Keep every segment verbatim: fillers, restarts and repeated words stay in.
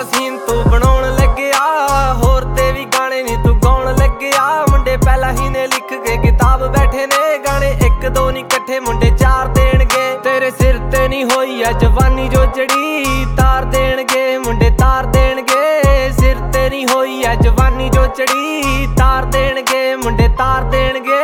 ਦਾ scene ਤੂੰ ਬਣਾਉਣ ਲੱਗਿਆ, ਹੋਰ ਤੇ ਵੀ ਗਾਣੇ ਨੀ ਤੂੰ ਗਾਉਣ ਲੱਗਿਆ। ਮੁੰਡੇ ਪਹਿਲਾਂ ਹੀ ਨੇ ਲਿਖ ਕੇ ਕਿਤਾਬ ਬੈਠੇ ਨੇ, ਗਾਣੇ ਇੱਕ ਦੋ ਨੀ ਇਕੱਠੇ ਮੁੰਡੇ ਚਾਰ ਦੇਣਗੇ। ਤੇਰੇ ਸਿਰ ਤੇ ਨੀ ਹੋਈ ਐ ਜਵਾਨੀ ਜੋ ਚੜੀ, ਤਾਰ ਦੇਣਗੇ ਮੁੰਡੇ ਤਾਰ ਦੇਣਗੇ। ਸਿਰ ਤੇ ਨੀ ਹੋਈ ਐ ਜਵਾਨੀ ਜੋ ਚੜੀ, ਤਾਰ ਦੇਣਗੇ ਮੁੰਡੇ ਤਾਰ ਦੇਣਗੇ।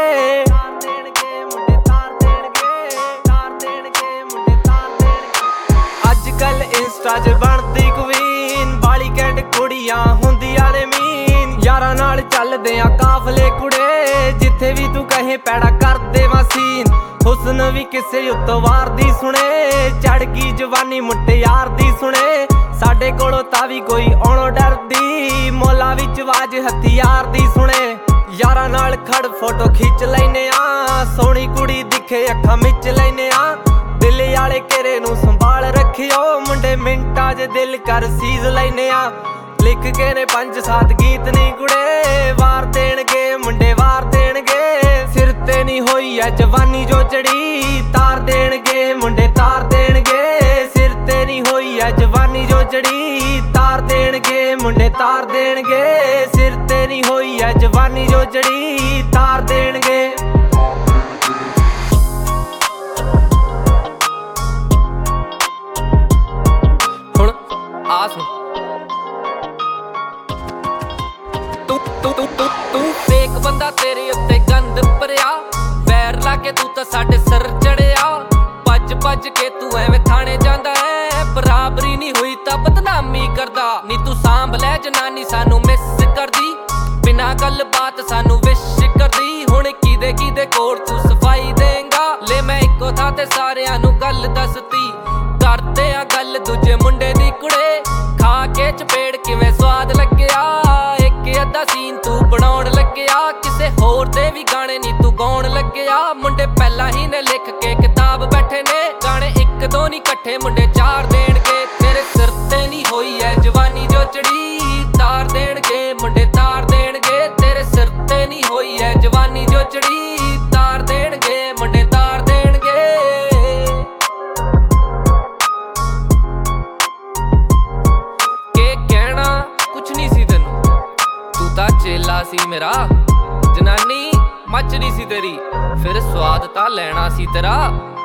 ਕੱਲ ਇੰਸਟਾ 'ਚ ਬਣਦੀ ਕੁਈਨ, ਬਾਲੀ ਕੈਂਟ ਕੁੜੀਆਂ ਹੁੰਦੀਆਂ ਨੇ ਮੀਨ। ਯਾਰਾਂ ਨਾਲ ਚੱਲਦੇ ਆ ਕਾਫਲੇ ਕੁੜੇ, ਜਿੱਥੇ ਵੀ ਤੂੰ ਕਹੇ ਪੈੜਾ ਕਰ ਦੇਵਾਂ ਸੀਨ। ਹੁਸਨ ਵੀ ਕਿਸੇ ਉੱਤੋਂ ਵਾਰਦੀ ਸੁਣੇ, ਚੜ ਗਈ ਜਵਾਨੀ ਮੁਟਿਆਰ ਦੀ ਸੁਣੇ। ਸਾਡੇ ਕੋਲੋਂ ਤਾਂ ਵੀ ਕੋਈ ਆਉਣੋਂ ਡਰਦੀ, ਮੌਲਾ ਵਿੱਚ ਆਵਾਜ਼ ਹਥਿਆਰ ਦੀ ਸੁਣੇ। ਯਾਰਾਂ ਨਾਲ ਖੜ ਫੋਟੋ ਖਿੱਚ ਲੈਨੇ ਆ, ਸੋਹਣੀ ਕੁੜੀ ਦਿਖੇ ਅੱਖਾਂ ਮਿਚ ਲੈਨੇ ਆ। ਦਿਲ ਵਾਲੇ ਘੇਰੇ ਨੂੰ ਸੰਭਾਲ ਰੱਖਿਓ, ਮੁੰਡੇ ਮਿੰਟਾਂ 'ਚ ਦਿਲ ਕਰ ਸੀਜ਼ ਲੈਨੇ ਆ। ਲਿਖ ਕੇ ਨੇ ਪੰਜ ਸਾਤ ਗੀਤ ਨੀ ਕੁੜੇ, ਵਾਰ ਦੇਣਗੇ ਮੁੰਡੇ ਵਾਰ ਦੇਣਗੇ। ਸਿਰ ਤੇ ਨੀ ਹੋਈ ਐ ਜਵਾਨੀ ਜੋ ਚੜੀ, ਤਾਰ ਦੇਣਗੇ ਮੁੰਡੇ ਤਾਰ ਦੇਣਗੇ। ਸਿਰ ਤੇ ਨੀ ਹੋਈ ਐ ਜਵਾਨੀ ਜੋ ਚੜੀ, ਤਾਰ ਦੇਣਗੇ ਮੁੰਡੇ ਤਾਰ ਦੇਣਗੇ। ਸਿਰ ਤੇ ਨੀ ਹੋਈ ਐ ਜਵਾਨੀ ਜੋ ਚੜੀ, ਤਾਰ ਦੇਣਗੇ। ਤੂੰ ਤੂੰ ਤੂੰ ਤੂੰ ਤੂੰ ਫੇਕ ਬੰਦਾ, ਤੇਰੇ ਉੱਤੇ ਗੰਦ ਭਰਿਆ। ਵੈਰ ਲਾ ਕੇ ਤੂੰ ਤਾਂ ਸਾਡੇ ਸਿਰ ਚੜਿਆ। ਭੱਜ ਭੱਜ ਕੇ ਤੂੰ ਐਵੇਂ ਥਾਣੇ ਜਾਂਦਾ ਹੈ, ਬਰਾਬਰੀ ਨਹੀਂ ਹੋਈ ਤਾਂ ਬਦਨਾਮੀ ਕਰਦਾ। ਨੀ ਤੂੰ ਸਾਂਭ ਲੈ ਜਨਾਨੀ ਸਾਨੂੰ ਮਿਸ ਕਰਦੀ, ਬਿਨਾਂ ਗੱਲ ਬਾਤ ਸਾਨੂੰ ਵਿਸ਼ ਕਰਦੀ। ਹੁਣ ਕਿਦੇ ਕਿਦੇ ਕੋਲ ਤੂੰ ਸਫਾਈ ਦੇਂਗਾ, ਲੈ ਮੈਂ ਇੱਕੋ ਥਾਂ ਤੇ ਸਾਰਿਆਂ ਨੂੰ ਗੱਲ ਦੱਸਤੀ। ਕਰਦੇ ਆ ਗੱਲ ਦੂਜੇ ਮੁੰਡੇ ਦੀ ਕੁੜੇ, ਖਾ ਕੇ ਚਪੇੜ ਕਿਵੇਂ ਸਵਾਦ ਲੱਗਿਆ। ਇੱਕ ਅੱਧਾ ਸੀਨ ਤੂੰ ਬਣਾਉਣ ਲੱਗਿਆ, ਕਿਸੇ ਹੋਰ ਦੇ ਵੀ ਗਾਣੇ ਨੀ ਤੂੰ ਗਾਉਣ ਲੱਗਿਆ। ਮੁੰਡੇ ਪਹਿਲਾਂ ਹੀ ਨੇ ਲਿਖ ਕੇ ਕਿਤਾਬ ਬੈਠੇ ਨੇ, ਗਾਣੇ ਇੱਕ ਦੋ ਨੀ ਇਕੱਠੇ ਮੁੰਡੇ ਚਾਰ ਦੇਣਗੇ। ਤੇਰੇ ਸਿਰ ਤੇ ਨੀ ਹੋਈ ਐ ਜਵਾਨੀ ਜੋ ਚੜੀ, ਤਾਰ ਦੇਣਗੇ ਮੁੰਡੇ ਤਾਰ ਦੇਣਗੇ। ਤੇਰੇ ਸਿਰ ਤੇ ਨੀ ਹੋਈ ਐ ਜਵਾਨੀ ਜੋ ਚੜੀ, ਤਾਰ ਦੇਣਗੇ ਮੁੰਡੇ ਤਾਰ ਦੇਣਗੇ। ਕੇ ਕਹਿਣਾ ਕੁਛ ਨਹੀਂ ਸੀ ਤੈਨੂੰ, ਤੂੰ ਤਾਂ ਚੇਲਾ ਸੀ ਮੇਰਾ। ਜਨਾਨੀ ਮੱਚਦੀ ਸੀ ਤੇਰੀ, ਫਿਰ ਸਵਾਦ ਤਾਂ ਲੈਣਾ ਸੀ ਤੇਰਾ।